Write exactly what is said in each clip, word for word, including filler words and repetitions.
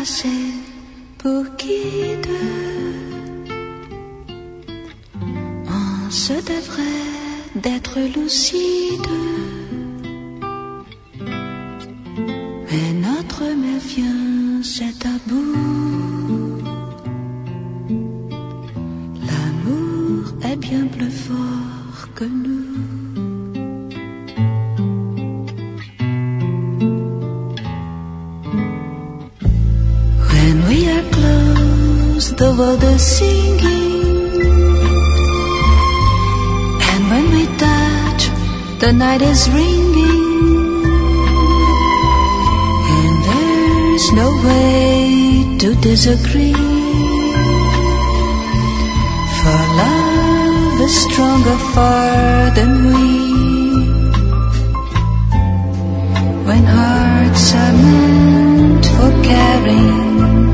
passé pour guide. On se devrait d'être lucide, mais notre méfiance est à bout. L'amour est bien plus fort que nous. When we are close, the world is singing, and when we touch, the night is ringing, and there's no way to disagree, for love is stronger far than we. When hearts are meant for caring,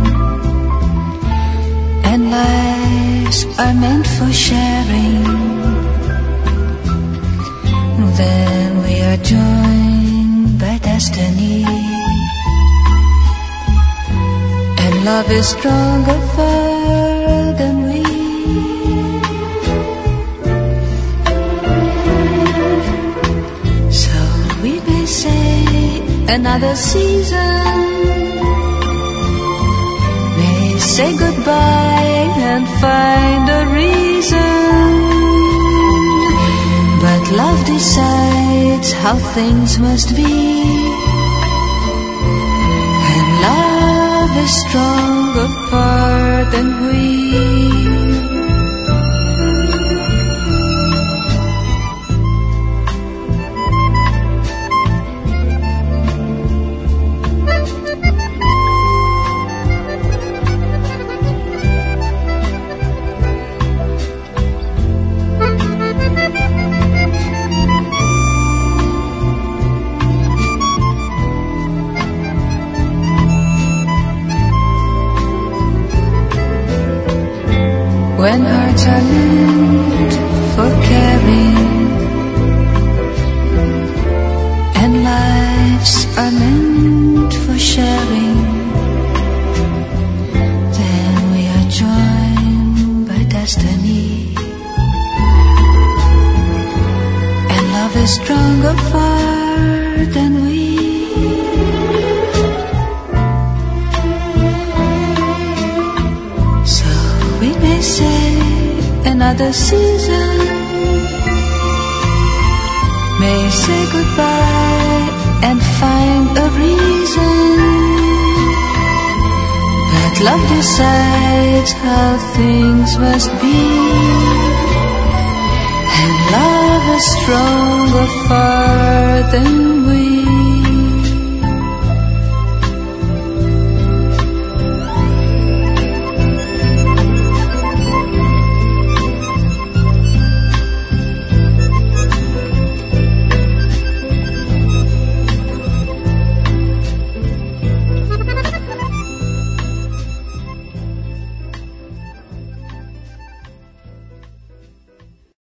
and lives are meant for sharing, then we are joined by destiny, and love is stronger far than we. So we may say another season, may say goodbye and find a reason, but love decides how things must be, and love is stronger far than we. When hearts are meant for caring, and lives are meant for sharing, then we are joined by destiny, and love is stronger far than we. Say another season, may say goodbye and find a reason, but love decides how things must be, and love is stronger far than we.